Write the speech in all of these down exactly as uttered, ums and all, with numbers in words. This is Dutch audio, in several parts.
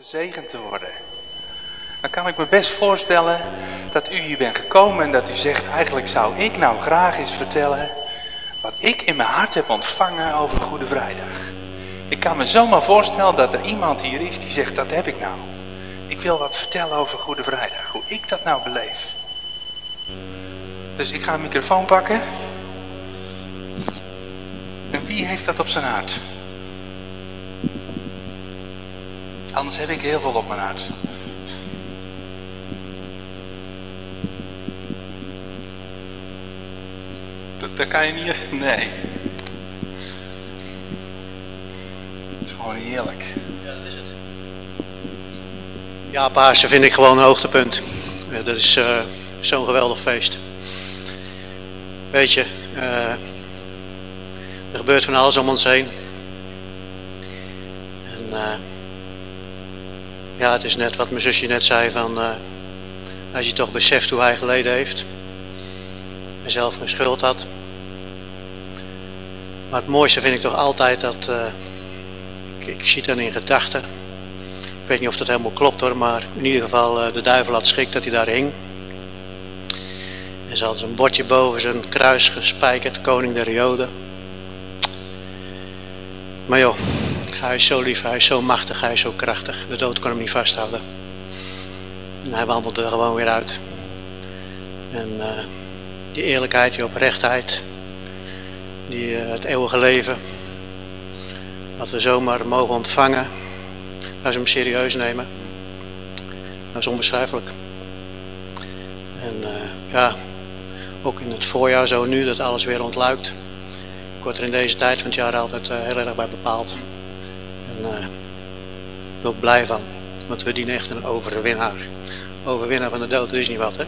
gezegend te worden. Dan kan ik me best voorstellen dat u hier bent gekomen en dat u zegt, eigenlijk zou ik nou graag eens vertellen wat ik in mijn hart heb ontvangen over Goede Vrijdag. Ik kan me zomaar voorstellen dat er iemand hier is die zegt, dat heb ik nou. Ik wil wat vertellen over Goede Vrijdag, hoe ik dat nou beleef. Dus ik ga een microfoon pakken. En wie heeft dat op zijn hart? Anders heb ik heel veel op mijn hart. Dat, dat kan je niet... Nee. Het is gewoon heerlijk. Ja, dat is het. Ja, Pasen vind ik gewoon een hoogtepunt. Ja, dat is uh, zo'n geweldig feest. Weet je, uh, er gebeurt van alles om ons heen. En uh, ja, het is net wat mijn zusje net zei van... Uh, als je toch beseft hoe hij geleden heeft. En zelf geen schuld had. Maar het mooiste vind ik toch altijd dat... Uh, ik, ik zie het dan in gedachten. Ik weet niet of dat helemaal klopt hoor, maar in ieder geval uh, de duivel had schik dat hij daar hing. En ze hadden zijn bordje boven zijn kruis gespijkerd, koning der Joden. Maar joh, hij is zo lief, hij is zo machtig, hij is zo krachtig. De dood kon hem niet vasthouden. En hij wandelde er gewoon weer uit. En uh, die eerlijkheid, die oprechtheid, die, uh, het eeuwige leven, wat we zomaar mogen ontvangen, als we hem serieus nemen, dat is onbeschrijfelijk. En uh, ja, ook in het voorjaar zo nu, dat alles weer ontluikt. Ik word er in deze tijd van het jaar altijd uh, heel erg bij bepaald. En uh, daar ben ik ook blij van, want we dienen echt een overwinnaar. Overwinnaar van de dood, dat is niet wat hè.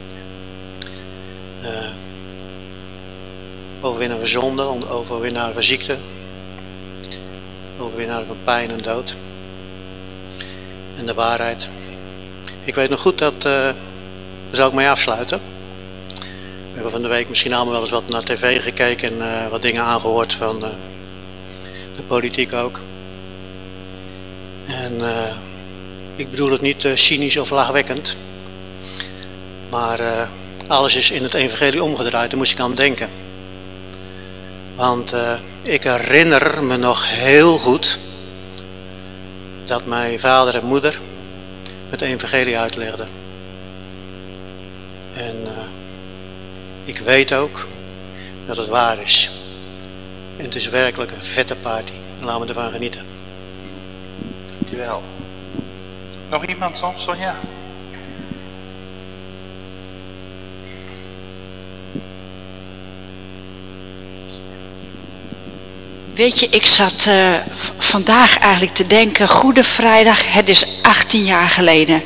Uh, overwinnaar van zonde, overwinnaar van ziekte. Overwinnaar van pijn en dood. En de waarheid. Ik weet nog goed dat, uh, daar zou ik mee afsluiten. We hebben van de week misschien allemaal wel eens wat naar tv gekeken en uh, wat dingen aangehoord van uh, de politiek ook. En uh, ik bedoel het niet uh, cynisch of lachwekkend. Maar uh, alles is in het evangelie omgedraaid, daar moest ik aan denken. Want uh, ik herinner me nog heel goed dat mijn vader en moeder het evangelie uitlegden. En uh, ik weet ook dat het waar is. En het is werkelijk een vette party. En laten we ervan genieten. Dankjewel. Nog iemand soms? Sonja? Weet je, ik zat uh, vandaag eigenlijk te denken, Goede Vrijdag, het is achttien jaar geleden.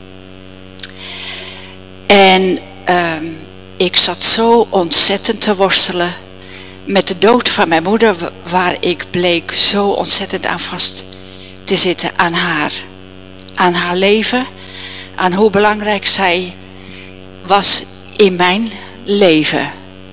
En uh, ik zat zo ontzettend te worstelen met de dood van mijn moeder, waar ik bleek zo ontzettend aan vast te zitten aan haar. Aan haar leven, aan hoe belangrijk zij was in mijn leven.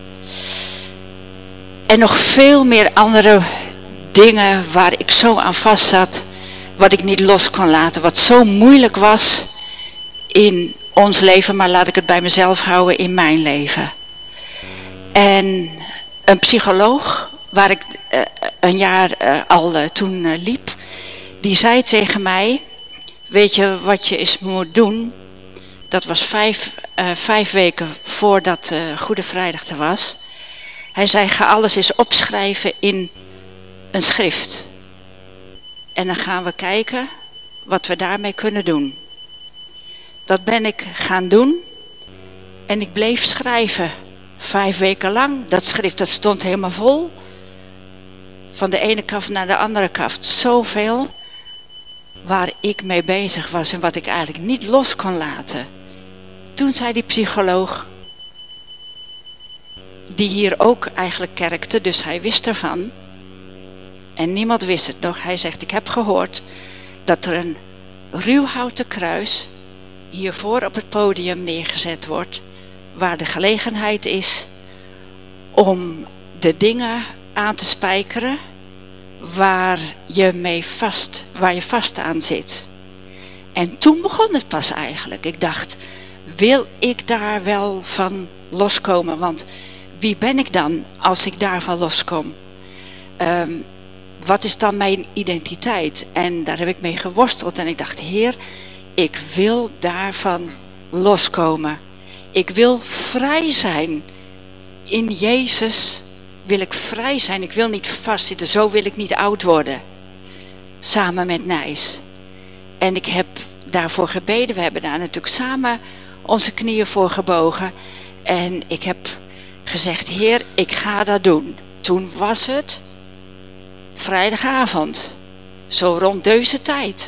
En nog veel meer andere dingen waar ik zo aan vast zat, wat ik niet los kon laten, wat zo moeilijk was in ons leven, maar laat ik het bij mezelf houden, in mijn leven. En een psycholoog, waar ik uh, een jaar uh, al uh, toen uh, liep, die zei tegen mij, weet je wat je eens moet doen? Dat was vijf, uh, vijf weken voordat uh, Goede Vrijdag er was. Hij zei, ga alles eens opschrijven in een schrift. En dan gaan we kijken wat we daarmee kunnen doen. Dat ben ik gaan doen. En ik bleef schrijven. Vijf weken lang. Dat schrift dat stond helemaal vol. Van de ene kaft naar de andere kaft. Zoveel waar ik mee bezig was en wat ik eigenlijk niet los kon laten. Toen zei die psycholoog, die hier ook eigenlijk kerkte, dus hij wist ervan. En niemand wist het nog. Hij zegt, ik heb gehoord dat er een ruwhouten kruis hiervoor op het podium neergezet wordt, waar de gelegenheid is om de dingen aan te spijkeren waar je mee vast, waar je vast aan zit. En toen begon het pas eigenlijk. Ik dacht, wil ik daar wel van loskomen? Want wie ben ik dan als ik daarvan loskom? Um, wat is dan mijn identiteit? En daar heb ik mee geworsteld. En ik dacht, Heer, ik wil daarvan loskomen. Ik wil vrij zijn. In Jezus wil ik vrij zijn. Ik wil niet vastzitten. Zo wil ik niet oud worden. Samen met Nijs. En ik heb daarvoor gebeden. We hebben daar natuurlijk samen onze knieën voor gebogen. En ik heb gezegd, Heer, ik ga dat doen. Toen was het vrijdagavond. Zo rond deze tijd.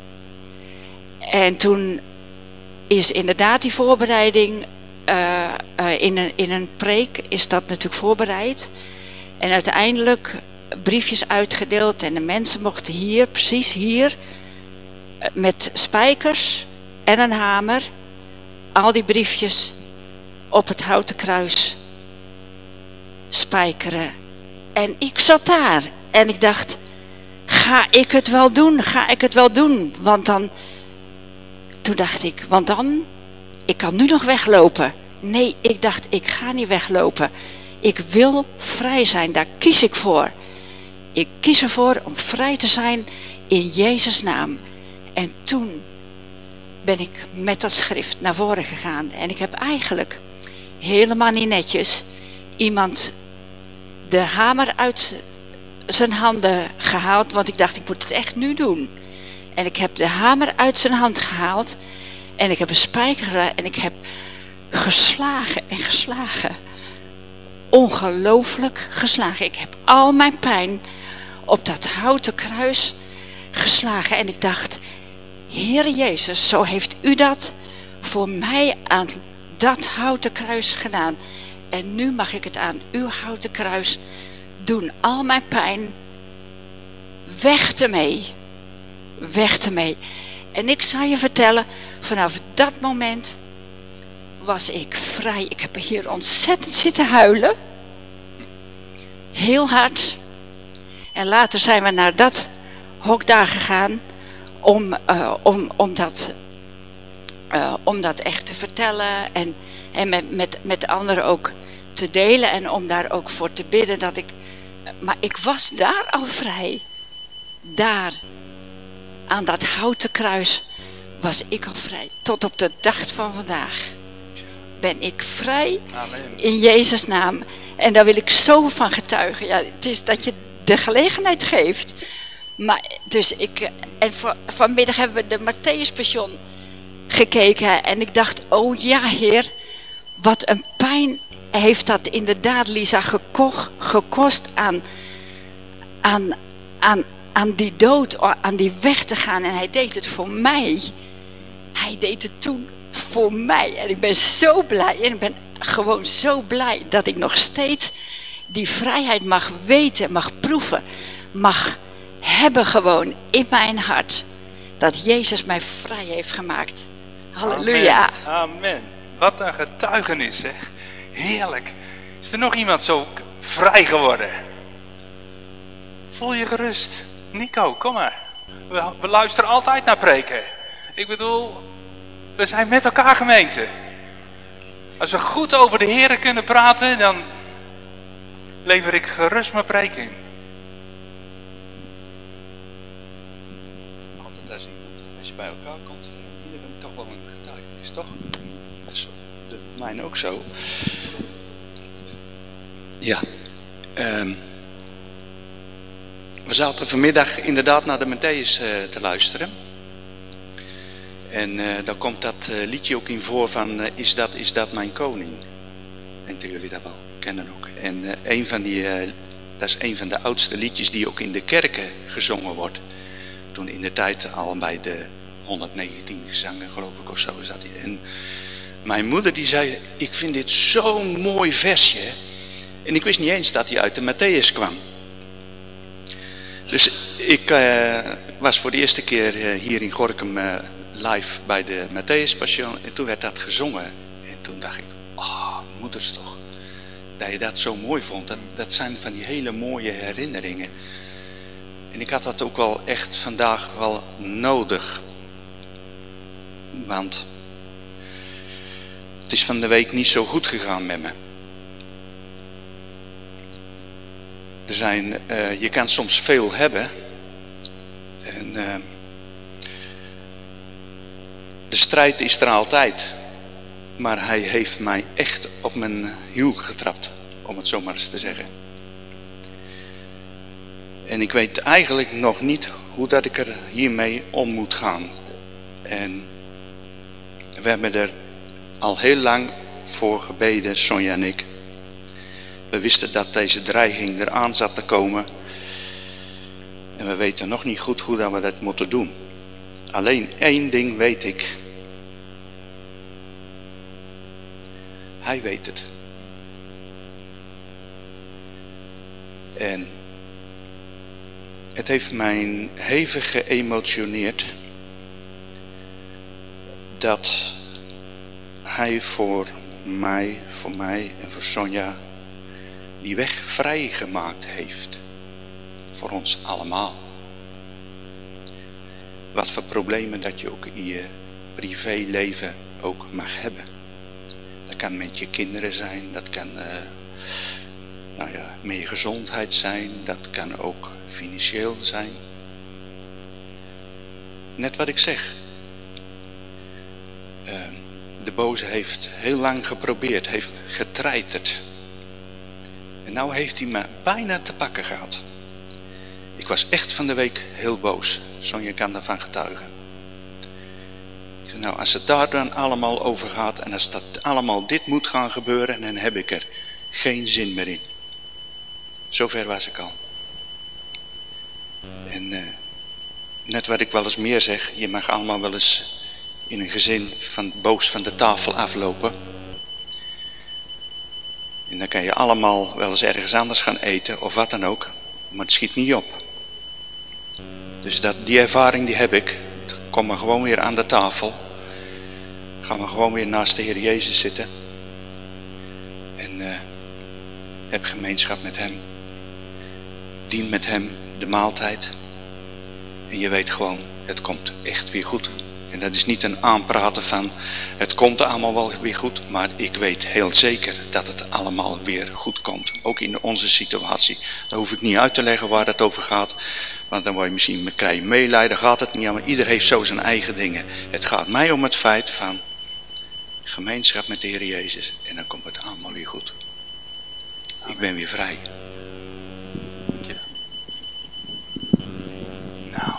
En toen is inderdaad die voorbereiding... Uh, uh, in, een, in een preek is dat natuurlijk voorbereid. En uiteindelijk briefjes uitgedeeld. En de mensen mochten hier, precies hier... met spijkers en een hamer... al die briefjes op het houten kruis spijkeren. En ik zat daar. En ik dacht, ga ik het wel doen? Ga ik het wel doen? Want dan... Toen dacht ik, want dan... Ik kan nu nog weglopen. Nee, ik dacht, ik ga niet weglopen. Ik wil vrij zijn, daar kies ik voor. Ik kies ervoor om vrij te zijn in Jezus' naam. En toen ben ik met dat schrift naar voren gegaan. En ik heb eigenlijk helemaal niet netjes iemand de hamer uit zijn handen gehaald. Want ik dacht, ik moet het echt nu doen. En ik heb de hamer uit zijn hand gehaald. En ik heb een spijker en ik heb geslagen en geslagen. Ongelooflijk geslagen. Ik heb al mijn pijn op dat houten kruis geslagen. En ik dacht, Heere Jezus, zo heeft u dat voor mij aan dat houten kruis gedaan. En nu mag ik het aan uw houten kruis doen. Al mijn pijn, weg ermee. Weg ermee. En ik zal je vertellen, vanaf dat moment was ik vrij. Ik heb hier ontzettend zitten huilen. Heel hard. En later zijn we naar dat hok daar gegaan om, uh, om, om, dat, uh, om dat echt te vertellen. En, en met, met, met anderen ook te delen. En om daar ook voor te bidden. Dat ik, maar ik was daar al vrij. Daar. Aan dat houten kruis was ik al vrij. Tot op de dag van vandaag ben ik vrij. Amen. In Jezus' naam. En daar wil ik zo van getuigen. Ja, het is dat je de gelegenheid geeft. Maar dus ik, en van, vanmiddag hebben we de Matthäus Passion gekeken. En ik dacht, oh ja Heer, wat een pijn heeft dat inderdaad Lisa gekocht, gekost aan, aan, aan, aan die dood, aan die weg te gaan. En hij deed het voor mij. Hij deed het toen voor mij. En ik ben zo blij. En ik ben gewoon zo blij dat ik nog steeds die vrijheid mag weten, mag proeven, mag hebben gewoon in mijn hart. Dat Jezus mij vrij heeft gemaakt. Halleluja. Amen. Amen. Wat een getuigenis zeg. Heerlijk. Is er nog iemand zo vrij geworden? Voel je gerust. Nico, kom maar. We, we luisteren altijd naar preken. Ik bedoel, we zijn met elkaar gemeente. Als we goed over de Heer kunnen praten, dan lever ik gerust mijn preek in. Altijd als, iemand, als je bij elkaar komt, iedereen toch wel een getuigenis, toch? Dat is de mijne ook zo. Ja. Um, we zaten vanmiddag inderdaad naar de Matthäus uh, te luisteren. En uh, dan komt dat uh, liedje ook in voor van uh, is dat, is dat mijn koning? Ik denk dat jullie dat wel kennen ook. En uh, een van die, uh, dat is een van de oudste liedjes die ook in de kerken gezongen wordt. Toen in de tijd al bij de honderdnegentien gezangen, geloof ik, of zo is dat. En mijn moeder die zei, ik vind dit zo'n mooi versje. En ik wist niet eens dat hij uit de Matthäus kwam. Dus ik uh, was voor de eerste keer uh, hier in Gorinchem uh, live bij de Matthäus Passion. En toen werd dat gezongen. En toen dacht ik, oh, moeders toch. Dat je dat zo mooi vond. Dat, dat zijn van die hele mooie herinneringen. En ik had dat ook wel echt vandaag wel nodig. Want het is van de week niet zo goed gegaan met me. Er zijn, uh, je kan soms veel hebben. En uh, de strijd is er altijd. Maar hij heeft mij echt op mijn hiel getrapt. Om het zo maar eens te zeggen. En ik weet eigenlijk nog niet hoe dat ik er hiermee om moet gaan. En we hebben er al heel lang voor gebeden, Sonja en ik. We wisten dat deze dreiging eraan zat te komen. En we weten nog niet goed hoe dat we dat moeten doen. Alleen één ding weet ik. Hij weet het. En het heeft mij hevig geëmotioneerd dat hij voor mij, voor mij en voor Sonja die weg vrijgemaakt heeft. Voor ons allemaal. Wat voor problemen dat je ook in je privéleven ook mag hebben. Dat kan met je kinderen zijn, dat kan uh, nou ja, met je gezondheid zijn, dat kan ook financieel zijn. Net wat ik zeg. Uh, de boze heeft heel lang geprobeerd, heeft getreiterd. En nou heeft hij me bijna te pakken gehad. Ik was echt van de week heel boos. Sonja kan daarvan getuigen. Ik zei, nou, als het daar dan allemaal over gaat en als dat allemaal dit moet gaan gebeuren, dan heb ik er geen zin meer in. Zover was ik al. En uh, net wat ik wel eens meer zeg, je mag allemaal wel eens in een gezin van boos van de tafel aflopen. En dan kan je allemaal wel eens ergens anders gaan eten of wat dan ook. Maar het schiet niet op. Dus dat, die ervaring die heb ik. Kom maar gewoon weer aan de tafel. Gaan we gewoon weer naast de Heer Jezus zitten. En uh, heb gemeenschap met hem. Dien met hem de maaltijd. En je weet gewoon, het komt echt weer goed. En dat is niet een aanpraten van, het komt allemaal wel weer goed. Maar ik weet heel zeker dat het allemaal weer goed komt. Ook in onze situatie. Daar hoef ik niet uit te leggen waar het over gaat. Want dan word je misschien, krijg je meelijden, gaat het niet aan. Maar ieder heeft zo zijn eigen dingen. Het gaat mij om het feit van gemeenschap met de Heer Jezus. En dan komt het allemaal weer goed. Ik ben weer vrij. Nou,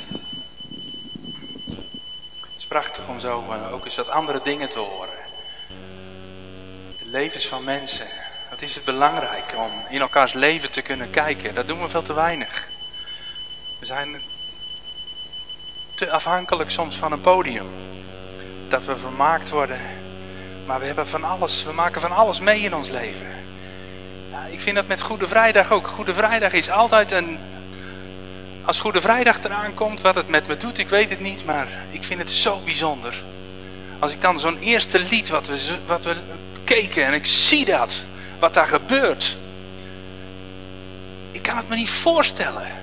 het is prachtig om zo uh, ook eens wat andere dingen te horen. De levens van mensen. Wat is het belangrijk om in elkaars leven te kunnen kijken. Dat doen we veel te weinig. We zijn te afhankelijk soms van een podium. Dat we vermaakt worden. Maar we hebben van alles. We maken van alles mee in ons leven. Ja, ik vind dat met Goede Vrijdag ook. Goede Vrijdag is altijd een... Als Goede Vrijdag eraan komt, wat het met me doet, ik weet het niet. Maar ik vind het zo bijzonder. Als ik dan zo'n eerste lied wat we, wat we keken en ik zie dat. Wat daar gebeurt. Ik kan het me niet voorstellen.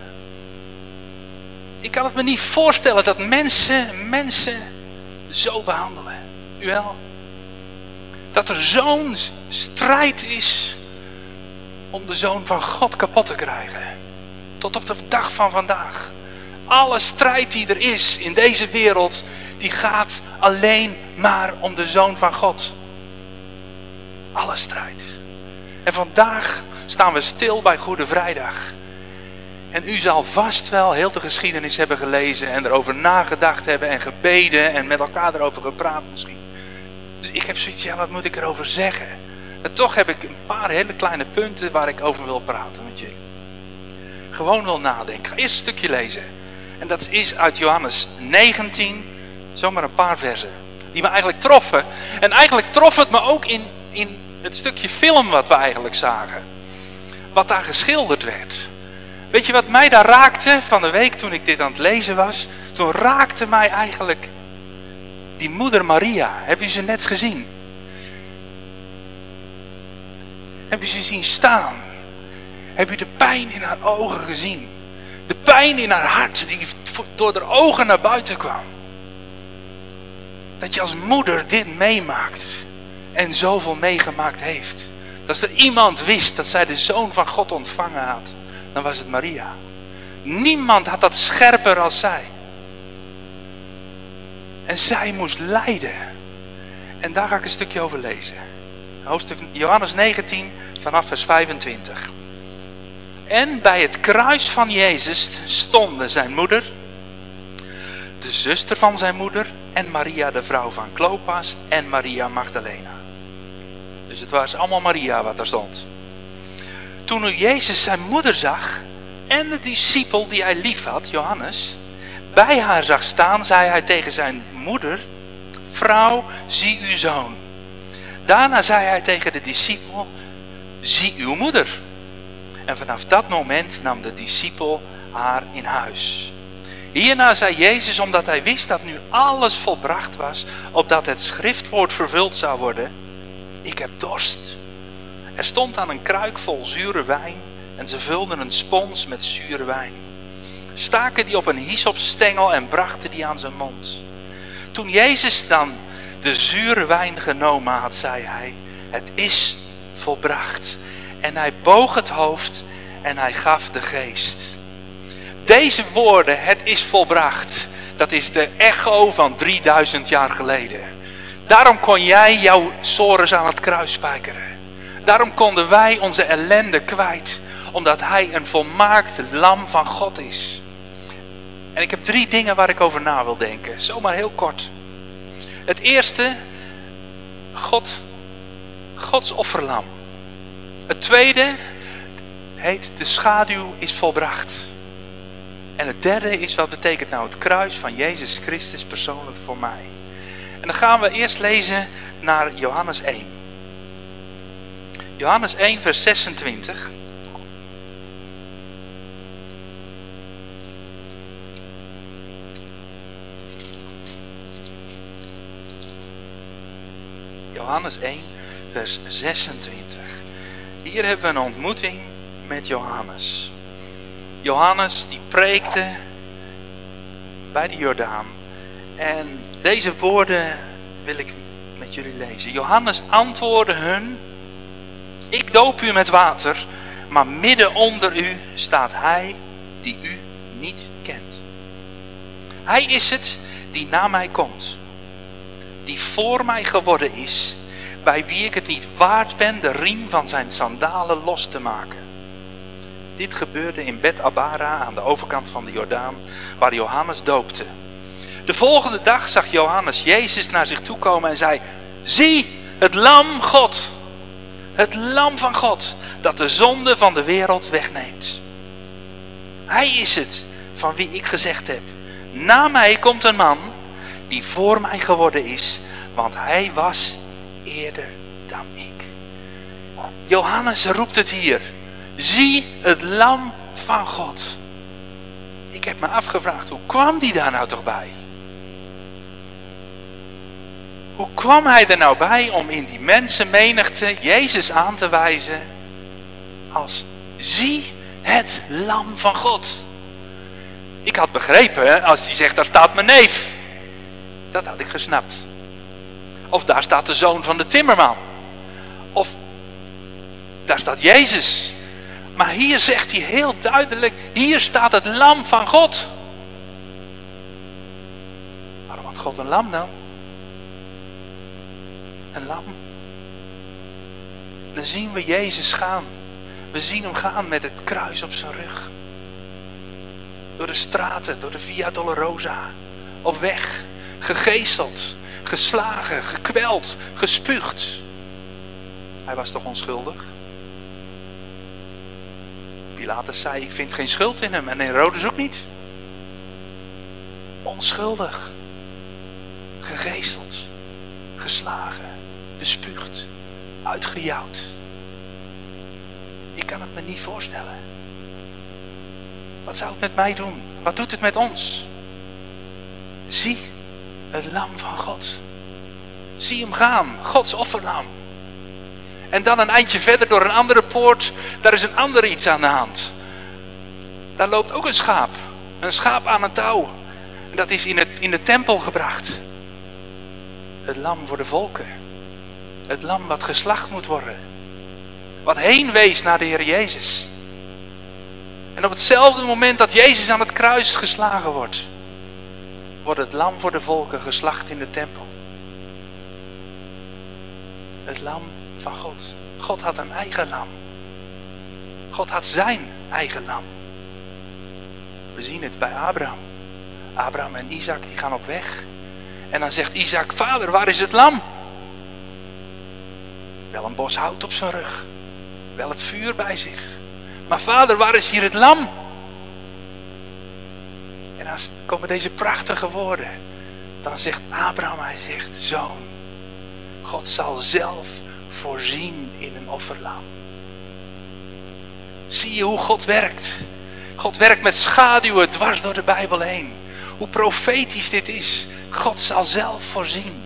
Ik kan het me niet voorstellen dat mensen, mensen zo behandelen. U wel? Dat er zo'n strijd is om de Zoon van God kapot te krijgen. Tot op de dag van vandaag. Alle strijd die er is in deze wereld, die gaat alleen maar om de Zoon van God. Alle strijd. En vandaag staan we stil bij Goede Vrijdag. En u zal vast wel heel de geschiedenis hebben gelezen en erover nagedacht hebben en gebeden en met elkaar erover gepraat misschien. Dus ik heb zoiets, ja, wat moet ik erover zeggen? En toch heb ik een paar hele kleine punten waar ik over wil praten met jullie. Gewoon wil nadenken. Ik ga eerst een stukje lezen. En dat is uit Johannes negentien, zomaar een paar versen. Die me eigenlijk troffen. En eigenlijk trof het me ook in, in het stukje film wat we eigenlijk zagen. Wat daar geschilderd werd. Weet je wat mij daar raakte van de week toen ik dit aan het lezen was? Toen raakte mij eigenlijk die moeder Maria. Heb je ze net gezien? Heb je ze zien staan? Heb je de pijn in haar ogen gezien? De pijn in haar hart die door haar ogen naar buiten kwam. Dat je als moeder dit meemaakt en zoveel meegemaakt heeft. Dat als er iemand wist dat zij de Zoon van God ontvangen had, dan was het Maria. Niemand had dat scherper als zij. En zij moest lijden. En daar ga ik een stukje over lezen. Hoofdstuk Johannes negentien vanaf vers vijfentwintig. En bij het kruis van Jezus stonden zijn moeder, de zuster van zijn moeder en Maria de vrouw van Klopas en Maria Magdalena. Dus het was allemaal Maria wat er stond. Toen nu Jezus zijn moeder zag en de discipel die hij lief had, Johannes, bij haar zag staan, zei hij tegen zijn moeder: vrouw, zie uw zoon. Daarna zei hij tegen de discipel: zie uw moeder. En vanaf dat moment nam de discipel haar in huis. Hierna zei Jezus, omdat hij wist dat nu alles volbracht was, opdat het schriftwoord vervuld zou worden: ik heb dorst. Er stond aan een kruik vol zure wijn en ze vulden een spons met zure wijn. Staken die op een hyssopstengel en brachten die aan zijn mond. Toen Jezus dan de zure wijn genomen had, zei hij: het is volbracht. En hij boog het hoofd en hij gaf de geest. Deze woorden, het is volbracht, dat is de echo van drieduizend jaar geleden. Daarom kon jij jouw sores aan het kruis spijkeren. Daarom konden wij onze ellende kwijt, omdat hij een volmaakt lam van God is. En ik heb drie dingen waar ik over na wil denken, zomaar heel kort. Het eerste, God, Gods offerlam. Het tweede heet de schaduw is volbracht. En het derde is, wat betekent nou het kruis van Jezus Christus persoonlijk voor mij? En dan gaan we eerst lezen naar Johannes één. Johannes één vers zesentwintig. Johannes één vers zesentwintig. Hier hebben we een ontmoeting met Johannes. Johannes die preekte bij de Jordaan. En deze woorden wil ik met jullie lezen. Johannes antwoordde hun: ik doop u met water, maar midden onder u staat hij die u niet kent. Hij is het die na mij komt, die voor mij geworden is, bij wie ik het niet waard ben de riem van zijn sandalen los te maken. Dit gebeurde in Bet Abara aan de overkant van de Jordaan, waar Johannes doopte. De volgende dag zag Johannes Jezus naar zich toe komen en zei: zie, het lam God, het lam van God, dat de zonde van de wereld wegneemt. Hij is het van wie ik gezegd heb: na mij komt een man die voor mij geworden is, want hij was eerder dan ik. Johannes roept het hier: zie het lam van God. Ik heb me afgevraagd, hoe kwam die daar nou toch bij? Hoe kwam hij er nou bij om in die mensenmenigte Jezus aan te wijzen als: zie het lam van God? Ik had begrepen als hij zegt: daar staat mijn neef. Dat had ik gesnapt. Of daar staat de zoon van de timmerman. Of daar staat Jezus. Maar hier zegt hij heel duidelijk: hier staat het lam van God. Waarom had God een lam dan? Een lam. Dan zien we Jezus gaan. We zien hem gaan met het kruis op zijn rug. Door de straten, door de Via Dolorosa. Op weg. Gegezeld. Geslagen. Gekweld. Gespuugd. Hij was toch onschuldig? Pilatus zei: ik vind geen schuld in hem. En Herodes ook niet. Onschuldig. Gegezeld. Geslagen. Bespuugd. Uitgejouwd. Ik kan het me niet voorstellen. Wat zou het met mij doen? Wat doet het met ons? Zie het lam van God. Zie hem gaan. Gods offerlam. En dan een eindje verder door een andere poort. Daar is een ander iets aan de hand. Daar loopt ook een schaap. Een schaap aan een touw. En dat is in, het, in de tempel gebracht. Het lam voor de volken. Het lam wat geslacht moet worden. Wat heen wees naar de Heer Jezus. En op hetzelfde moment dat Jezus aan het kruis geslagen wordt, wordt het lam voor de volken geslacht in de tempel. Het lam van God. God had een eigen lam. God had zijn eigen lam. We zien het bij Abraham. Abraham en Isaac die gaan op weg. En dan zegt Isaac, vader, waar is het lam? Wel een bos hout op zijn rug. Wel het vuur bij zich. Maar vader, waar is hier het lam? En dan komen deze prachtige woorden. Dan zegt Abraham, hij zegt, zoon, God zal zelf voorzien in een offerlam. Zie je hoe God werkt? God werkt met schaduwen dwars door de Bijbel heen. Hoe profetisch dit is. God zal zelf voorzien.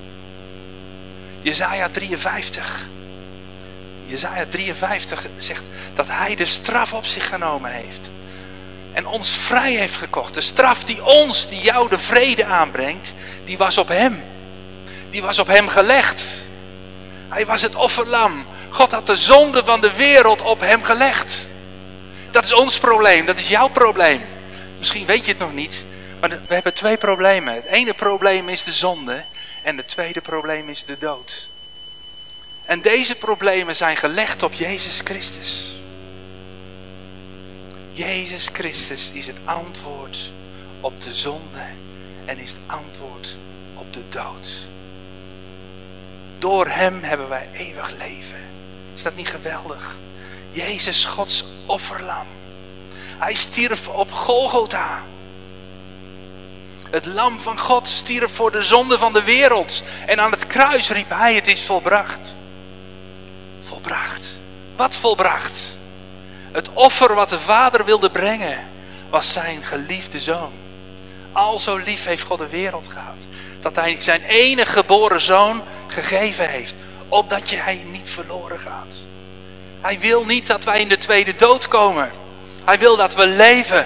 Jesaja drieënvijftig. Jesaja drieënvijftig zegt dat hij de straf op zich genomen heeft. En ons vrij heeft gekocht. De straf die ons, die jou de vrede aanbrengt, die was op hem. Die was op hem gelegd. Hij was het offerlam. God had de zonde van de wereld op hem gelegd. Dat is ons probleem, dat is jouw probleem. Misschien weet je het nog niet, maar we hebben twee problemen. Het ene probleem is de zonde en het tweede probleem is de dood. En deze problemen zijn gelegd op Jezus Christus. Jezus Christus is het antwoord op de zonde en is het antwoord op de dood. Door hem hebben wij eeuwig leven. Is dat niet geweldig? Jezus, Gods offerlam. Hij stierf op Golgotha. Het lam van God stierf voor de zonde van de wereld. En aan het kruis riep hij, het is volbracht. Volbracht. Wat volbracht? Het offer wat de Vader wilde brengen, was zijn geliefde Zoon. Al zo lief heeft God de wereld gehad, dat hij zijn enige geboren Zoon gegeven heeft, opdat jij niet verloren gaat. Hij wil niet dat wij in de tweede dood komen. Hij wil dat we leven.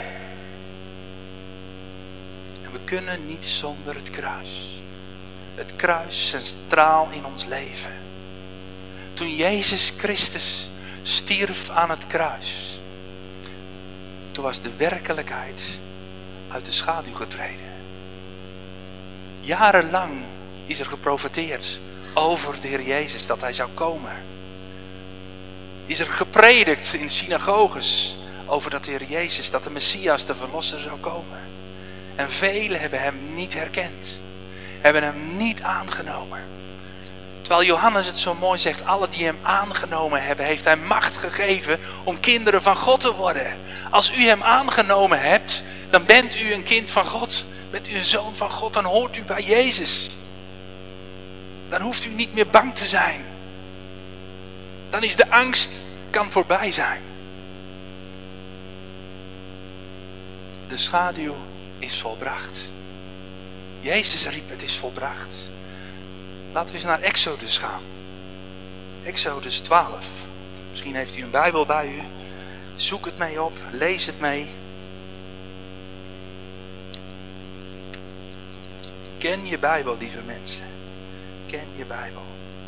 En we kunnen niet zonder het kruis. Het kruis centraal in ons leven. Toen Jezus Christus stierf aan het kruis, toen was de werkelijkheid uit de schaduw getreden. Jarenlang is er geprofeteerd over de Heer Jezus, dat hij zou komen. Is er gepredikt in synagoges over dat de Heer Jezus, dat de Messias, de Verlosser zou komen. En velen hebben hem niet herkend. Hebben hem niet aangenomen. Terwijl Johannes het zo mooi zegt, alle die hem aangenomen hebben, heeft hij macht gegeven om kinderen van God te worden. Als u hem aangenomen hebt, dan bent u een kind van God. Bent u een zoon van God, dan hoort u bij Jezus. Dan hoeft u niet meer bang te zijn. Dan is de angst, kan voorbij zijn. De schaduw is volbracht. Jezus riep, het is volbracht. Laten we eens naar Exodus gaan. Exodus twaalf. Misschien heeft u een Bijbel bij u. Zoek het mee op, lees het mee. Ken je Bijbel, lieve mensen. Ken je Bijbel.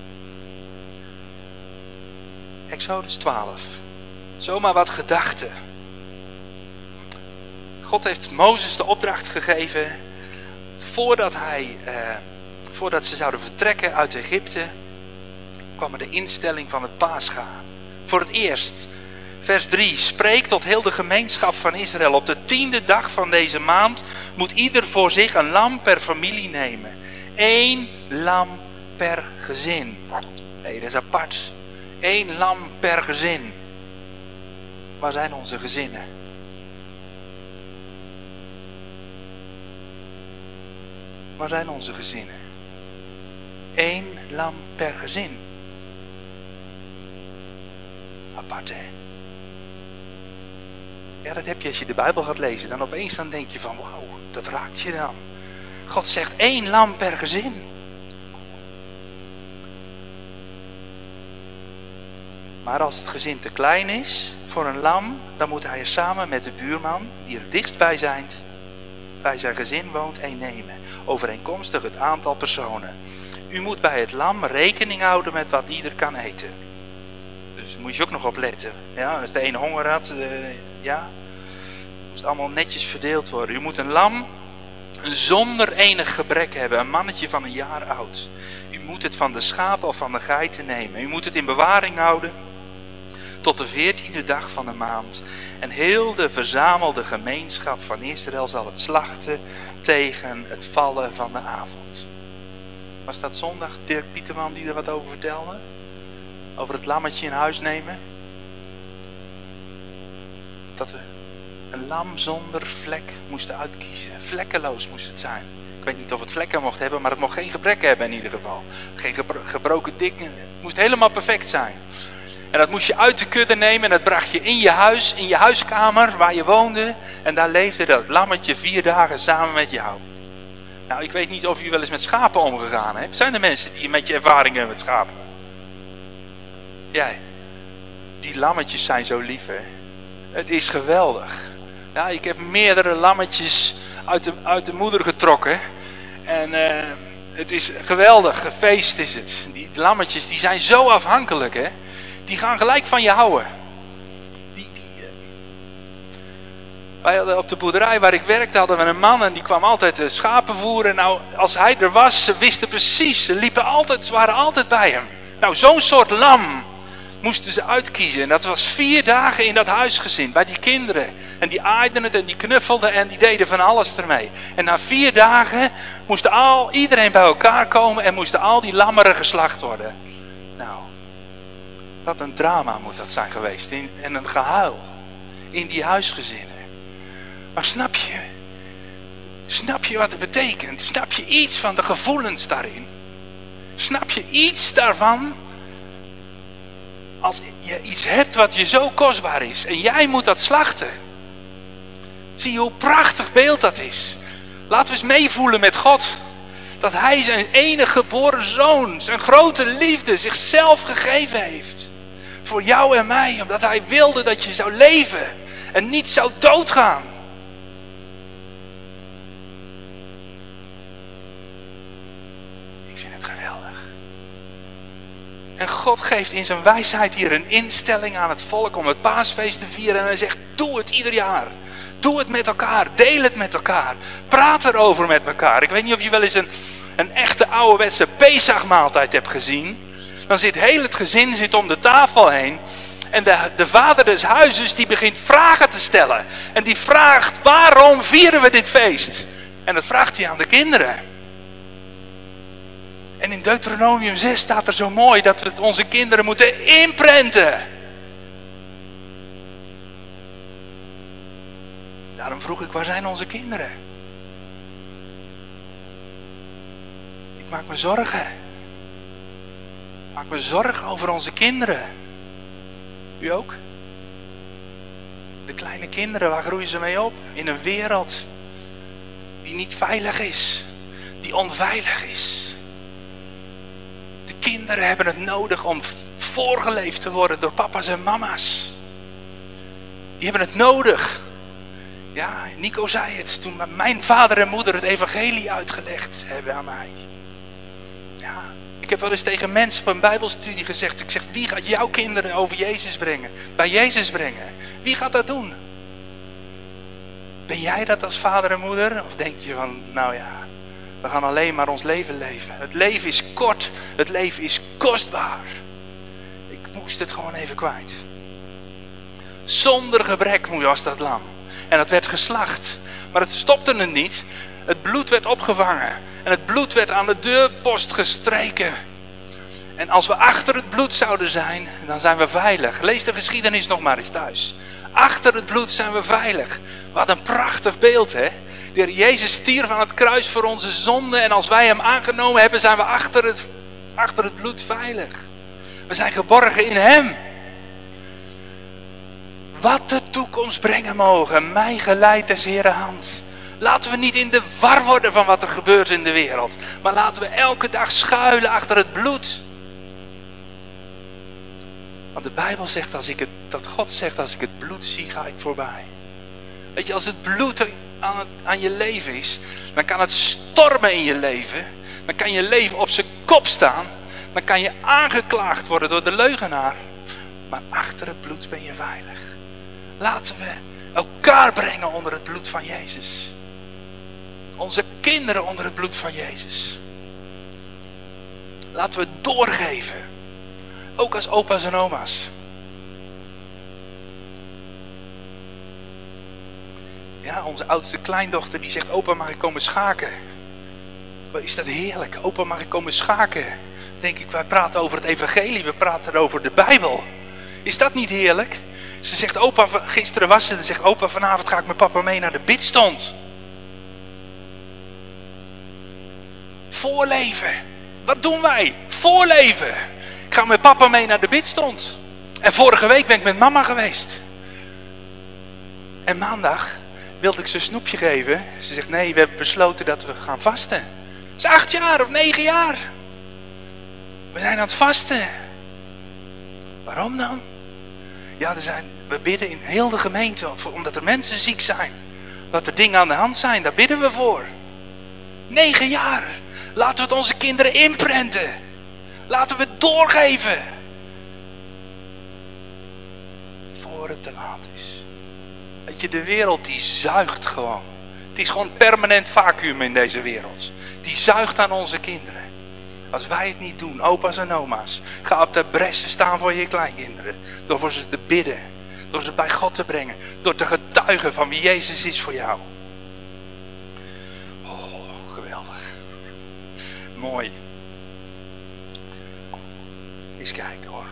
Exodus twaalf. Zomaar wat gedachten. God heeft Mozes de opdracht gegeven, voordat, hij, eh, voordat ze zouden vertrekken uit Egypte, kwam er de instelling van het Pascha. Voor het eerst, vers drie, spreek tot heel de gemeenschap van Israël. Op de tiende dag van deze maand moet ieder voor zich een lam per familie nemen. Eén lam per gezin. Nee, dat is apart. Eén lam per gezin. Waar zijn onze gezinnen? Waar zijn onze gezinnen? Eén lam per gezin. Apart, hè? Ja, dat heb je als je de Bijbel gaat lezen. Dan opeens dan denk je van, wauw, dat raakt je dan. God zegt één lam per gezin. Maar als het gezin te klein is voor een lam, dan moet hij er samen met de buurman, die er dichtstbij zijn, bij zijn gezin woont, één nemen. Overeenkomstig het aantal personen. U moet bij het lam rekening houden met wat ieder kan eten. Dus daar moet je ook nog op letten. Ja, als de een honger had, uh, ja, moest allemaal netjes verdeeld worden. U moet een lam zonder enig gebrek hebben, een mannetje van een jaar oud. U moet het van de schapen of van de geiten nemen. U moet het in bewaring houden tot de veertiende dag van de maand. En heel de verzamelde gemeenschap van Israël zal het slachten tegen het vallen van de avond. Was dat zondag Dirk Pieterman die er wat over vertelde? Over het lammetje in huis nemen? Dat we een lam zonder vlek moesten uitkiezen. Vlekkeloos moest het zijn. Ik weet niet of het vlekken mocht hebben, maar het mocht geen gebrek hebben in ieder geval. Geen gebro- gebroken dik. Het moest helemaal perfect zijn. En dat moest je uit de kudde nemen en dat bracht je in je huis, in je huiskamer waar je woonde. En daar leefde dat lammetje vier dagen samen met jou. Nou, ik weet niet of je wel eens met schapen omgegaan hebt. Zijn er mensen die met je ervaring hebben met schapen? Jij. Die lammetjes zijn zo lief, hè. Het is geweldig. Ja, ik heb meerdere lammetjes uit de, uit de moeder getrokken. En uh, het is geweldig, een feest is het. Die lammetjes die zijn zo afhankelijk, hè. Die gaan gelijk van je houden. Die, die, uh... Wij hadden op de boerderij waar ik werkte, hadden we een man en die kwam altijd de schapen voeren. Nou, als hij er was, ze wisten precies, ze liepen altijd, ze waren altijd bij hem. Nou, zo'n soort lam moesten ze uitkiezen. En dat was vier dagen in dat huisgezin, bij die kinderen. En die aaiden het en die knuffelden en die deden van alles ermee. En na vier dagen moest al, iedereen bij elkaar komen en moesten al die lammeren geslacht worden. Nou, wat een drama moet dat zijn geweest. In, en een gehuil in die huisgezinnen. Maar snap je, snap je wat het betekent? Snap je iets van de gevoelens daarin? Snap je iets daarvan? Als je iets hebt wat je zo kostbaar is en jij moet dat slachten. Zie je hoe prachtig beeld dat is. Laten we eens meevoelen met God. Dat hij zijn enige geboren zoon, zijn grote liefde, zichzelf gegeven heeft. Voor jou en mij, omdat hij wilde dat je zou leven en niet zou doodgaan. Ik vind het geweldig. En God geeft in zijn wijsheid hier een instelling aan het volk om het paasfeest te vieren. En hij zegt, doe het ieder jaar. Doe het met elkaar. Deel het met elkaar. Praat erover met elkaar. Ik weet niet of je wel eens een, een echte ouderwetse Pesachmaaltijd hebt gezien. Dan zit heel het gezin zit om de tafel heen. En de, de vader des huizes die begint vragen te stellen. En die vraagt, waarom vieren we dit feest? En dat vraagt hij aan de kinderen. En in Deuteronomium zes staat er zo mooi dat we het onze kinderen moeten inprenten. Daarom vroeg ik, waar zijn onze kinderen? Ik maak me zorgen. Ik maak me zorgen over onze kinderen. U ook? De kleine kinderen, waar groeien ze mee op? In een wereld die niet veilig is. Die onveilig is. Kinderen hebben het nodig om voorgeleefd te worden door papa's en mama's. Die hebben het nodig. Ja, Nico zei het toen mijn vader en moeder het evangelie uitgelegd hebben aan mij. Ja, ik heb wel eens tegen mensen op een bijbelstudie gezegd. Ik zeg, wie gaat jouw kinderen over Jezus brengen? Bij Jezus brengen. Wie gaat dat doen? Ben jij dat als vader en moeder? Of denk je van, nou ja, we gaan alleen maar ons leven leven. Het leven is kort. Het leven is kostbaar. Ik moest het gewoon even kwijt. Zonder gebrek was dat lam. En dat werd geslacht. Maar het stopte er niet. Het bloed werd opgevangen. En het bloed werd aan de deurpost gestreken. En als we achter het bloed zouden zijn, dan zijn we veilig. Lees de geschiedenis nog maar eens thuis. Achter het bloed zijn we veilig. Wat een prachtig beeld, hè? De Heer Jezus stierf aan het kruis voor onze zonden. En als wij hem aangenomen hebben, zijn we achter het, achter het bloed veilig. We zijn geborgen in hem. Wat de toekomst brengen mogen, mij geleid is Heere hand. Laten we niet in de war worden van wat er gebeurt in de wereld. Maar laten we elke dag schuilen achter het bloed. Want de Bijbel zegt, als ik het, dat God zegt, als ik het bloed zie, ga ik voorbij. Weet je, als het bloed aan, het, aan je leven is, dan kan het stormen in je leven. Dan kan je leven op zijn kop staan. Dan kan je aangeklaagd worden door de leugenaar. Maar achter het bloed ben je veilig. Laten we elkaar brengen onder het bloed van Jezus. Onze kinderen onder het bloed van Jezus. Laten we het doorgeven. Ook als opa's en oma's. Ja, onze oudste kleindochter die zegt, opa, mag ik komen schaken? Wat is dat heerlijk. Opa, mag ik komen schaken? Denk ik, wij praten over het evangelie, we praten over de Bijbel. Is dat niet heerlijk? Ze zegt, opa, gisteren was ze, ze zegt, opa, vanavond ga ik met papa mee naar de bidstond. Voorleven. Wat doen wij? Voorleven. Ik ga met papa mee naar de bidstond. En vorige week ben ik met mama geweest. En maandag wilde ik ze een snoepje geven. Ze zegt, nee, we hebben besloten dat we gaan vasten. Ze is acht jaar of negen jaar. We zijn aan het vasten. Waarom dan? Ja, er zijn, we bidden in heel de gemeente, omdat er mensen ziek zijn. Dat er dingen aan de hand zijn, daar bidden we voor. Negen jaar. Laten we het onze kinderen inprenten. Laten we het doorgeven. Voor het te laat is. Weet je, de wereld die zuigt gewoon. Het is gewoon permanent vacuüm in deze wereld. Die zuigt aan onze kinderen. Als wij het niet doen, opa's en oma's. Ga op de bressen staan voor je kleinkinderen. Door voor ze te bidden. Door ze bij God te brengen. Door te getuigen van wie Jezus is voor jou. Oh, geweldig. Mooi. Eens kijken hoor.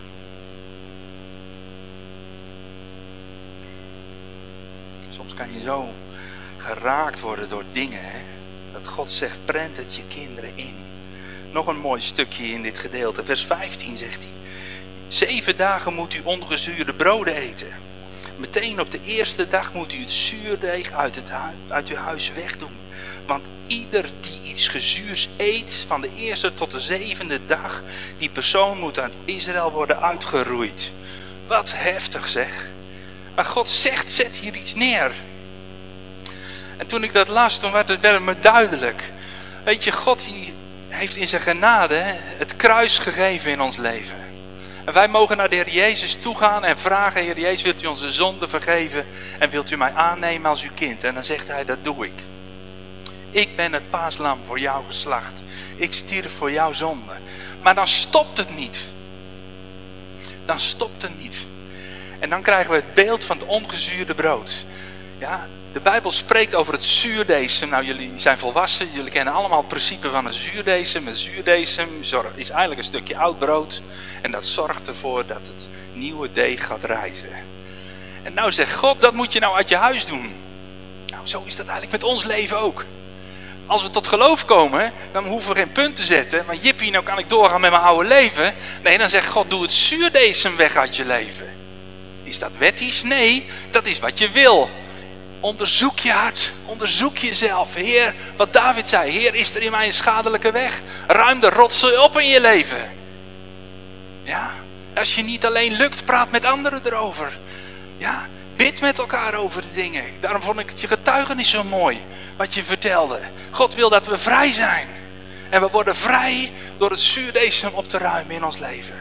Soms kan je zo geraakt worden door dingen. Hè? Dat God zegt, prent het je kinderen in. Nog een mooi stukje in dit gedeelte. Vers vijftien zegt hij. Zeven dagen moet u ongezuurde broden eten. Meteen op de eerste dag moet u het zuurdeeg uit, het hu- uit uw huis wegdoen. Want ieder die iets gezuurs eet, van de eerste tot de zevende dag, die persoon moet uit Israël worden uitgeroeid. Wat heftig zeg. Maar God zegt, zet hier iets neer. En toen ik dat las, toen werd het, werd het me duidelijk. Weet je, God die heeft in zijn genade het kruis gegeven in ons leven. En wij mogen naar de Heer Jezus toe gaan en vragen, Heer Jezus, wilt u onze zonde vergeven en wilt u mij aannemen als uw kind? En dan zegt hij, dat doe ik. Ik ben het paaslam voor jou geslacht. Ik stierf voor jouw zonde. Maar dan stopt het niet. Dan stopt het niet. En dan krijgen we het beeld van het ongezuurde brood. Ja, de Bijbel spreekt over het zuurdesem. Nou, jullie zijn volwassen. Jullie kennen allemaal het principe van een zuurdesem. Een zuurdesem is eigenlijk een stukje oud brood. En dat zorgt ervoor dat het nieuwe deeg gaat rijzen. En nou zegt God, dat moet je nou uit je huis doen. Nou, zo is dat eigenlijk met ons leven ook. Als we tot geloof komen, dan hoeven we geen punt te zetten. Maar jippie, nou kan ik doorgaan met mijn oude leven. Nee, dan zegt God, doe het zuurdesem weg uit je leven. Is dat wettisch? Nee, dat is wat je wil. Onderzoek je hart, onderzoek jezelf. Heer, wat David zei, Heer, is er in mij een schadelijke weg? Ruim de rotzooi op in je leven. Ja, als je niet alleen lukt, praat met anderen erover. Ja, bid met elkaar over de dingen. Daarom vond ik het je getuigenis zo mooi, wat je vertelde. God wil dat we vrij zijn. En we worden vrij door het zuurdesem op te ruimen in ons leven.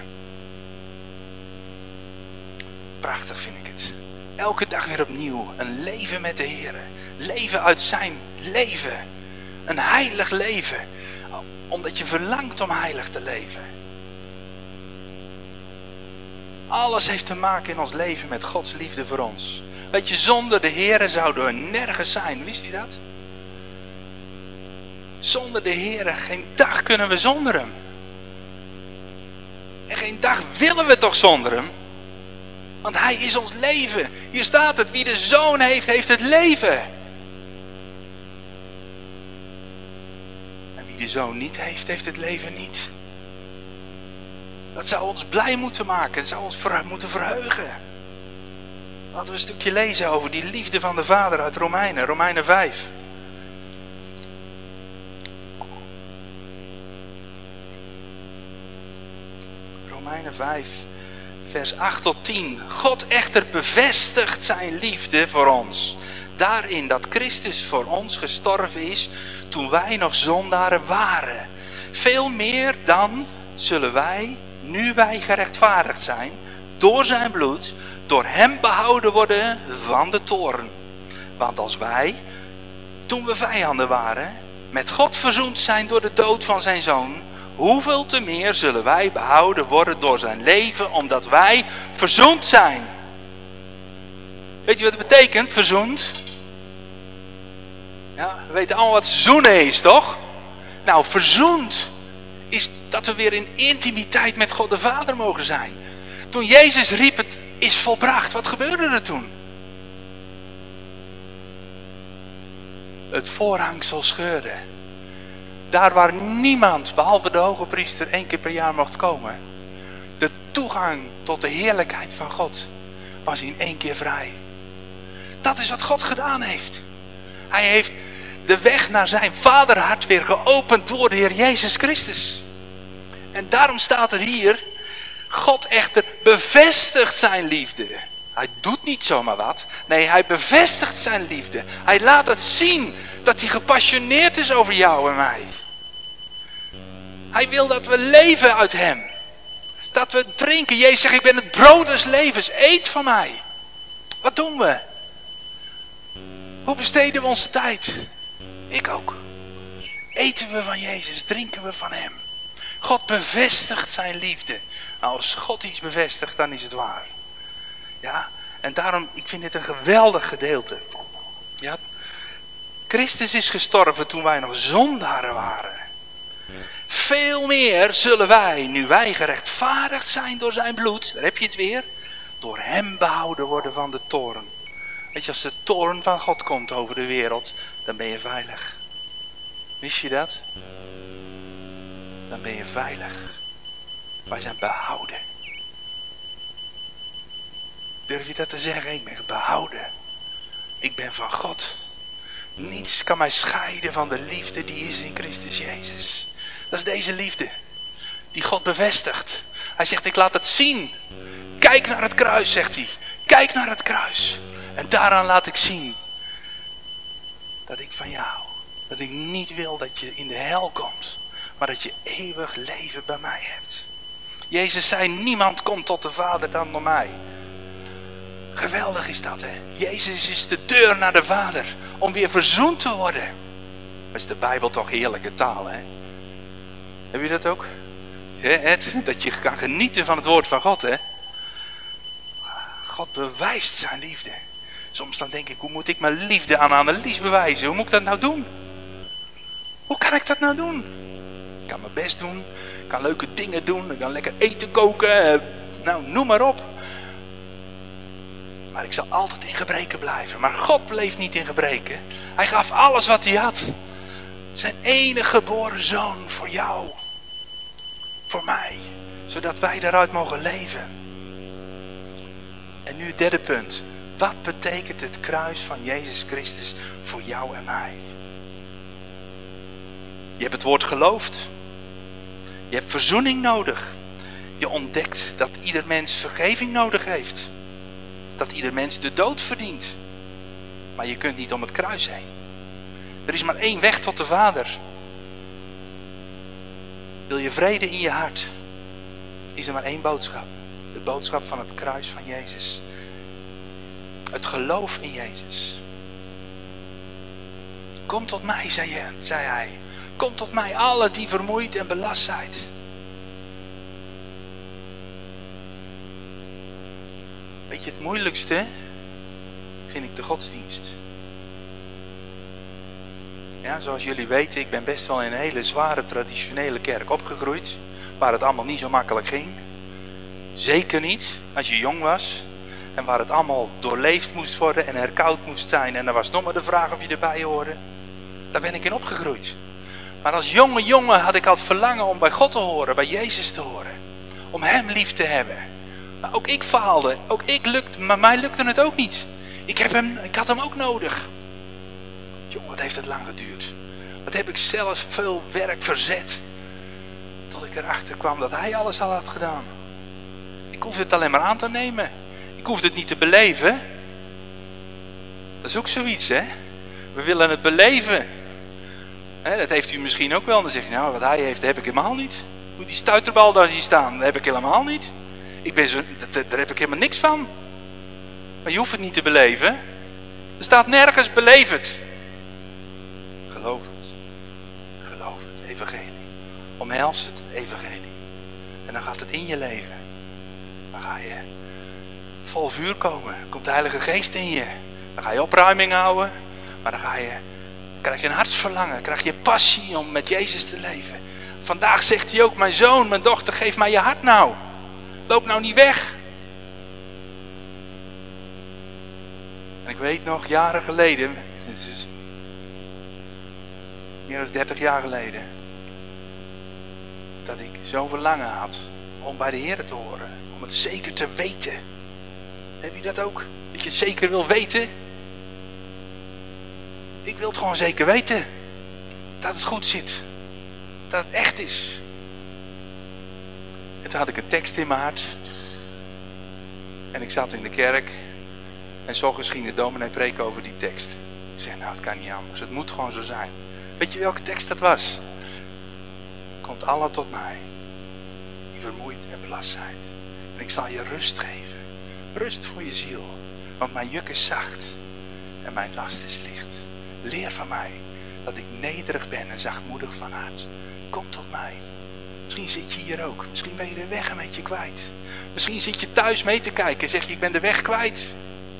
Prachtig vind ik het. Elke dag weer opnieuw. Een leven met de Heer. Leven uit zijn leven. Een heilig leven. Omdat je verlangt om heilig te leven. Alles heeft te maken in ons leven met Gods liefde voor ons. Weet je, zonder de Heer zouden we nergens zijn. Wist u dat? Zonder de Heer, geen dag kunnen we zonder hem. En geen dag willen we toch zonder hem. Want hij is ons leven. Hier staat het, wie de Zoon heeft, heeft het leven. En wie de Zoon niet heeft, heeft het leven niet. Dat zou ons blij moeten maken. Dat zou ons ver- moeten verheugen. Laten we een stukje lezen over die liefde van de Vader uit Romeinen. Romeinen vijf. Romeinen vijf. Vers acht tot tien. God echter bevestigt zijn liefde voor ons Daarin dat Christus voor ons gestorven is toen wij nog zondaren waren. Veel meer dan zullen wij, nu wij gerechtvaardigd zijn, door zijn bloed, door hem behouden worden van de toorn. Want als wij, toen we vijanden waren, met God verzoend zijn door de dood van zijn zoon, hoeveel te meer zullen wij behouden worden door zijn leven, omdat wij verzoend zijn. Weet je wat het betekent, verzoend? Ja, we weten allemaal wat zoenen is, toch? Nou, verzoend is dat we weer in intimiteit met God de Vader mogen zijn. Toen Jezus riep, het is volbracht, wat gebeurde er toen? Het voorhangsel scheurde. Daar waar niemand, behalve de hoge priester, één keer per jaar mocht komen. De toegang tot de heerlijkheid van God was in één keer vrij. Dat is wat God gedaan heeft. Hij heeft de weg naar zijn vaderhart weer geopend door de Heer Jezus Christus. En daarom staat er hier, God echter bevestigt zijn liefde. Hij doet niet zomaar wat. Nee, hij bevestigt zijn liefde. Hij laat het zien dat hij gepassioneerd is over jou en mij. Hij wil dat we leven uit hem. Dat we drinken. Jezus zegt, ik ben het brood des levens. Eet van mij. Wat doen we? Hoe besteden we onze tijd? Ik ook. Eten we van Jezus? Drinken we van hem? God bevestigt zijn liefde. Nou, als God iets bevestigt, dan is het waar. Ja, en daarom, ik vind dit een geweldig gedeelte. Ja, Christus is gestorven toen wij nog zondaren waren. Veel meer zullen wij, nu wij gerechtvaardigd zijn door zijn bloed, daar heb je het weer, door hem behouden worden van de toorn. Weet je, als de toorn van God komt over de wereld, dan ben je veilig. Wist je dat? Dan ben je veilig. Wij zijn behouden. Durf je dat te zeggen? Ik ben behouden. Ik ben van God. Niets kan mij scheiden van de liefde die is in Christus Jezus. Dat is deze liefde. Die God bevestigt. Hij zegt, ik laat het zien. Kijk naar het kruis, zegt hij. Kijk naar het kruis. En daaraan laat ik zien. Dat ik van jou. Dat ik niet wil dat je in de hel komt. Maar dat je eeuwig leven bij mij hebt. Jezus zei, niemand komt tot de Vader dan door mij. Geweldig is dat, hè. Jezus is de deur naar de Vader. Om weer verzoend te worden. Dat is de Bijbel toch heerlijke taal, hè. Heb je dat ook? He, Ed? Dat je kan genieten van het woord van God, hè. God bewijst zijn liefde. Soms dan denk ik, hoe moet ik mijn liefde aan Annelies bewijzen? Hoe moet ik dat nou doen? Hoe kan ik dat nou doen? Ik kan mijn best doen. Ik kan leuke dingen doen. Ik kan lekker eten koken. Nou, noem maar op. Maar ik zal altijd in gebreken blijven. Maar God bleef niet in gebreken. Hij gaf alles wat hij had. Zijn enige geboren zoon voor jou. Voor mij. Zodat wij daaruit mogen leven. En nu het derde punt. Wat betekent het kruis van Jezus Christus voor jou en mij? Je hebt het woord geloofd. Je hebt verzoening nodig. Je ontdekt dat ieder mens vergeving nodig heeft. Dat ieder mens de dood verdient. Maar je kunt niet om het kruis heen. Er is maar één weg tot de Vader. Wil je vrede in je hart? Is er maar één boodschap. De boodschap van het kruis van Jezus. Het geloof in Jezus. Kom tot mij, zei, je, zei hij. Kom tot mij, alle die vermoeid en belast zijn. Weet je, het moeilijkste vind ik de godsdienst. Ja, zoals jullie weten, ik ben best wel in een hele zware traditionele kerk opgegroeid. Waar het allemaal niet zo makkelijk ging. Zeker niet als je jong was. En waar het allemaal doorleefd moest worden en herkoud moest zijn. En er was nog maar de vraag of je erbij hoorde. Daar ben ik in opgegroeid. Maar als jonge jongen had ik al het verlangen om bij God te horen, bij Jezus te horen. Om hem lief te hebben. Maar ook ik faalde. Ook ik lukte, maar mij lukte het ook niet. Ik, heb hem, ik had hem ook nodig. Jongen, wat heeft het lang geduurd. Wat heb ik zelfs veel werk verzet. Tot ik erachter kwam dat hij alles al had gedaan. Ik hoefde het alleen maar aan te nemen. Ik hoefde het niet te beleven. Dat is ook zoiets, hè. We willen het beleven. Hè, dat heeft u misschien ook wel. Dan zegt u, nou, wat hij heeft, dat heb ik helemaal niet. Hoe die stuiterbal daar zie staan, dat heb ik helemaal niet. Ik ben zo, dat, daar heb ik helemaal niks van. Maar je hoeft het niet te beleven. Er staat nergens, beleef het. Geloof het. Geloof het, evangelie. Omhels het, evangelie. En dan gaat het in je leven. Dan ga je vol vuur komen. Dan komt de Heilige Geest in je. Dan ga je opruiming houden. Maar dan ga je, dan krijg je een hartsverlangen. Dan krijg je passie om met Jezus te leven. Vandaag zegt hij ook, mijn zoon, mijn dochter, geef mij je hart nou. Loop nou niet weg. En ik weet nog, jaren geleden, het is meer dan dertig jaar geleden, dat ik zo'n verlangen had om bij de Heer te horen. Om het zeker te weten. Heb je dat ook? Dat je het zeker wil weten? Ik wil het gewoon zeker weten. Dat het goed zit. Dat het echt is. En toen had ik een tekst in mijn hart. En ik zat in de kerk. En 's ochtends ging de dominee preken over die tekst. Ik zei, nou het kan niet anders. Het moet gewoon zo zijn. Weet je welke tekst dat was? Komt alle tot mij. Die vermoeid en belast zijt. En ik zal je rust geven. Rust voor je ziel. Want mijn juk is zacht. En mijn last is licht. Leer van mij. Dat ik nederig ben en zachtmoedig van hart. Kom tot mij. Misschien zit je hier ook. Misschien ben je de weg een beetje kwijt. Misschien zit je thuis mee te kijken en zeg je, ik ben de weg kwijt.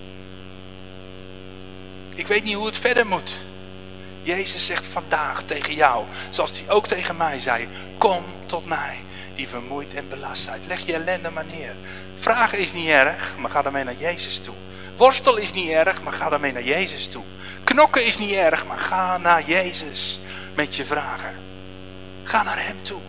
Ik weet niet hoe het verder moet. Jezus zegt vandaag tegen jou, zoals hij ook tegen mij zei, kom tot mij, die vermoeid en belast zijt. Leg je ellende maar neer. Vragen is niet erg, maar ga daarmee naar Jezus toe. Worstel is niet erg, maar ga daarmee naar Jezus toe. Knokken is niet erg, maar ga naar Jezus met je vragen. Ga naar hem toe.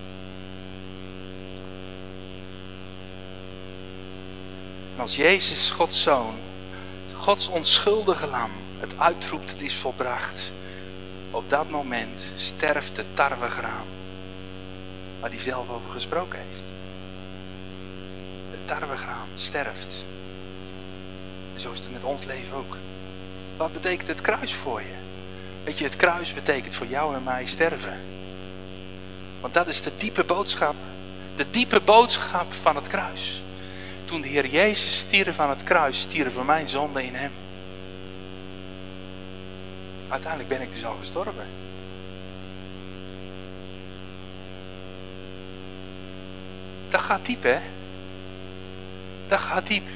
En als Jezus, Gods Zoon, Gods onschuldige lam, het uitroept, het is volbracht. Op dat moment sterft de tarwegraan. Waar hij zelf over gesproken heeft. De tarwegraan sterft. En zo is het met ons leven ook. Wat betekent het kruis voor je? Weet je, het kruis betekent voor jou en mij sterven. Want dat is de diepe boodschap. De diepe boodschap van het kruis. Toen de Heer Jezus stierf aan het kruis, stierven mijn zonden in hem. Uiteindelijk ben ik dus al gestorven. Dat gaat diep, hè? Dat gaat diep.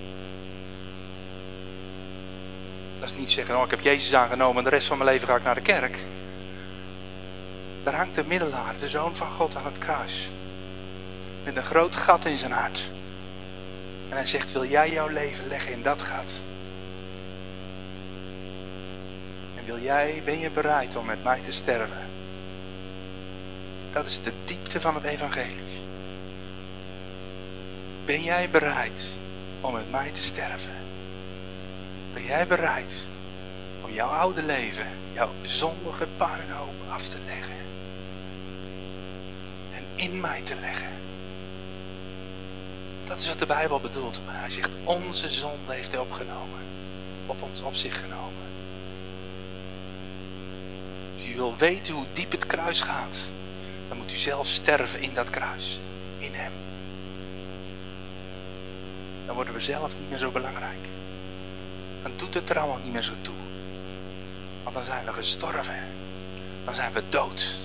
Dat is niet zeggen, oh, ik heb Jezus aangenomen en de rest van mijn leven ga ik naar de kerk. Daar hangt de middelaar, de Zoon van God, aan het kruis. Met een groot gat in zijn hart. En hij zegt, wil jij jouw leven leggen in dat gat? En wil jij, ben je bereid om met mij te sterven? Dat is de diepte van het evangelie. Ben jij bereid om met mij te sterven? Ben jij bereid om jouw oude leven, jouw zondige puinhoop af te leggen? En in mij te leggen? Dat is wat de Bijbel bedoelt. Hij zegt, onze zonde heeft hij opgenomen. Op ons op zich genomen. Als je wil weten hoe diep het kruis gaat, dan moet u zelf sterven in dat kruis. In hem. Dan worden we zelf niet meer zo belangrijk. Dan doet het er allemaal niet meer zo toe. Want dan zijn we gestorven. Dan zijn we dood.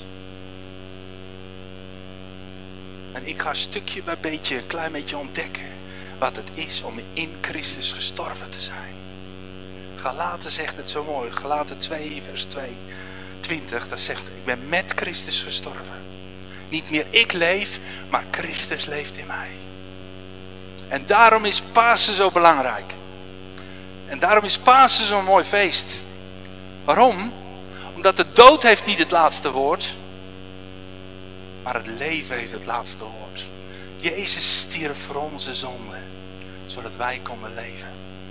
En ik ga stukje bij beetje, een klein beetje ontdekken wat het is om in Christus gestorven te zijn. Galaten zegt het zo mooi. Galaten twee vers twee, twintig, dat zegt, ik ben met Christus gestorven. Niet meer ik leef, maar Christus leeft in mij. En daarom is Pasen zo belangrijk. En daarom is Pasen zo'n mooi feest. Waarom? Omdat de dood heeft niet het laatste woord. Maar het leven heeft het laatste woord. Jezus stierf voor onze zonde. Zodat wij konden leven.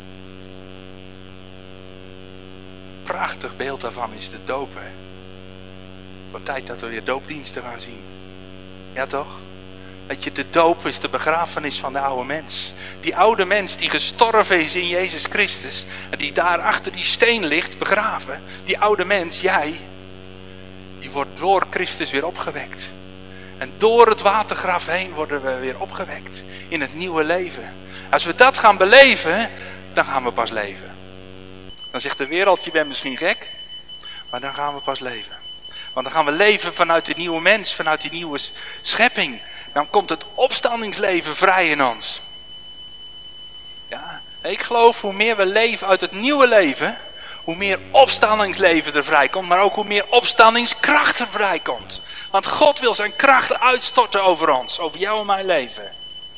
Prachtig beeld daarvan is de doop. Hè? Het wordt tijd dat we weer doopdiensten gaan zien. Ja toch? Weet je, de doop is de begrafenis van de oude mens. Die oude mens die gestorven is in Jezus Christus. En die daar achter die steen ligt, begraven. Die oude mens, jij, die wordt door Christus weer opgewekt. En door het watergraf heen worden we weer opgewekt. In het nieuwe leven. Als we dat gaan beleven, dan gaan we pas leven. Dan zegt de wereld, je bent misschien gek. Maar dan gaan we pas leven. Want dan gaan we leven vanuit de nieuwe mens, vanuit die nieuwe schepping. Dan komt het opstandingsleven vrij in ons. Ja, ik geloof hoe meer we leven uit het nieuwe leven, hoe meer opstandingsleven er vrij komt, maar ook hoe meer opstandingskracht er vrij komt. Want God wil zijn kracht uitstorten over ons, over jou en mijn leven.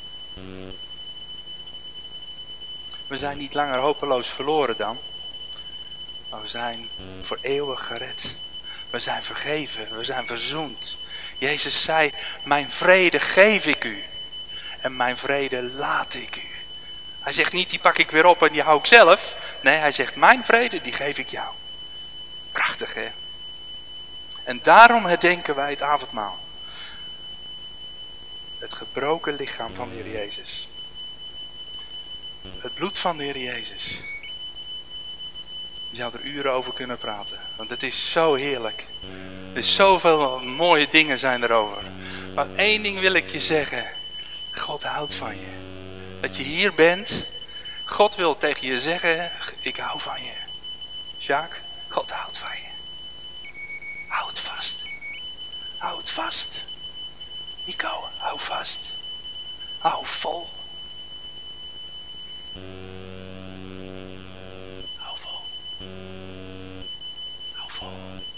We zijn niet langer hopeloos verloren dan, maar we zijn voor eeuwig gered. We zijn vergeven, we zijn verzoend. Jezus zei, mijn vrede geef ik u en mijn vrede laat ik u. Hij zegt niet, die pak ik weer op en die hou ik zelf. Nee, hij zegt, mijn vrede, die geef ik jou. Prachtig, hè? En daarom herdenken wij het avondmaal. Het gebroken lichaam van de Heer Jezus. Het bloed van de Heer Jezus. Je zou er uren over kunnen praten. Want het is zo heerlijk. Er is zoveel mooie dingen zijn erover. Maar één ding wil ik je zeggen. God houdt van je. Dat je hier bent. God wil tegen je zeggen. Ik hou van je. Jacques, God houdt van je. Houd vast. Houd vast. Nico, hou vast. Hou vol. Hou vol. Hou vol.